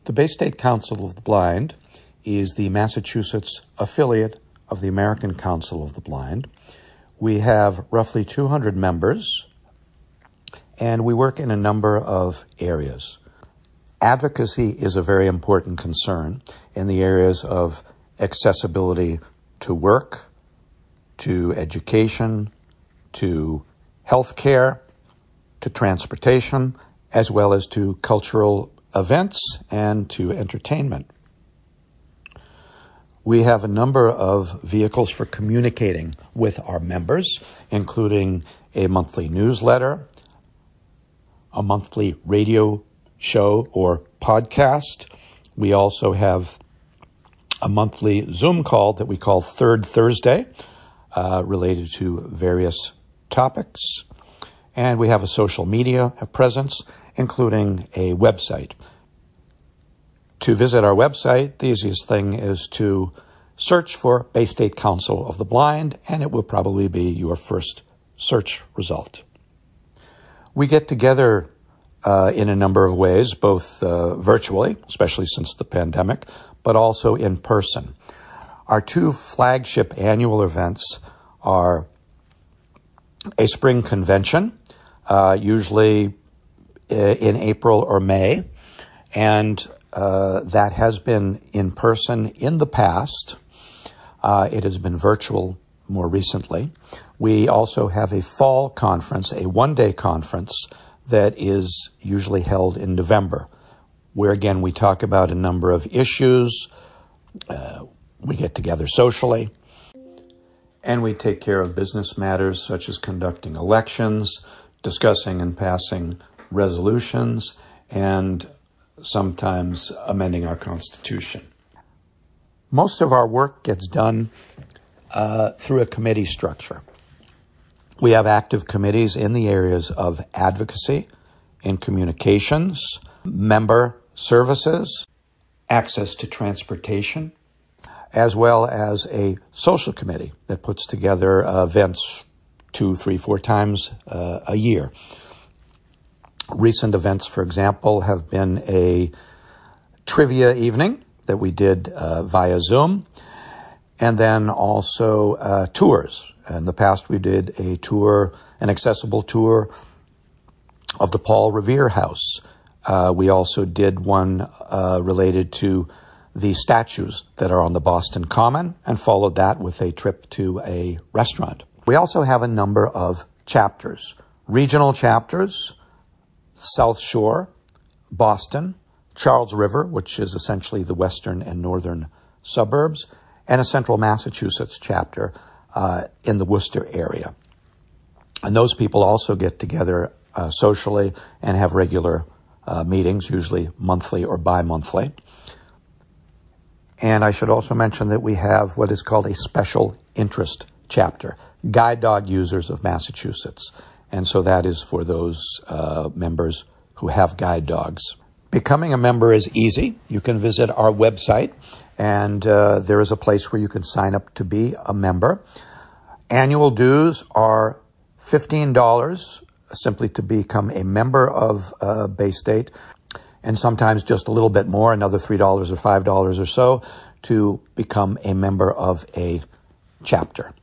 The Bay State Council of the Blind is the Massachusetts affiliate of the American Council of the Blind. We have roughly 200 members, and we work in a number of areas. Advocacy is a very important concern in the areas of accessibility to work, to education, to healthcare, to transportation, as well as to cultural events and to entertainment. We have a number of vehicles for communicating with our members, including a monthly newsletter, a monthly radio show or podcast. We also have a monthly Zoom call that we call Third Thursday, related to various topics. And we have a social media presence, including a website. To visit our website, the easiest thing is to search for Bay State Council of the Blind, and it will probably be your first search result. We get together in a number of ways, both virtually, especially since the pandemic, but also in person. Our two flagship annual events are a spring convention, usually in April or May, and that has been in person in the past. It has been virtual more recently. We also have a fall conference, a one-day conference that is usually held in November, where again we talk about a number of issues. We get together socially, and we take care of business matters such as conducting elections, discussing and passing resolutions, and sometimes amending our Constitution. Most of our work gets done through a committee structure. We have active committees in the areas of advocacy, in communications, member services, access to transportation, as well as a social committee that puts together events 2, 3, 4 times a year. Recent events, for example, have been a trivia evening that we did via Zoom, and then also tours. In the past, we did a tour, an accessible tour of the Paul Revere House. We also did one related to the statues that are on the Boston Common, and followed that with a trip to a restaurant. We also have a number of chapters, regional chapters, South Shore, Boston, Charles River, which is essentially the western and northern suburbs, and a central Massachusetts chapter in the Worcester area. And those people also get together socially and have regular meetings, usually monthly or bi-monthly. And I should also mention that we have what is called a special interest chapter, Guide Dog Users of Massachusetts. And so that is for those members who have guide dogs. Becoming a member is easy. You can visit our website, and there is a place where you can sign up to be a member. Annual dues are $15 simply to become a member of Bay State, and sometimes just a little bit more, another $3 or $5 or so, to become a member of a chapter.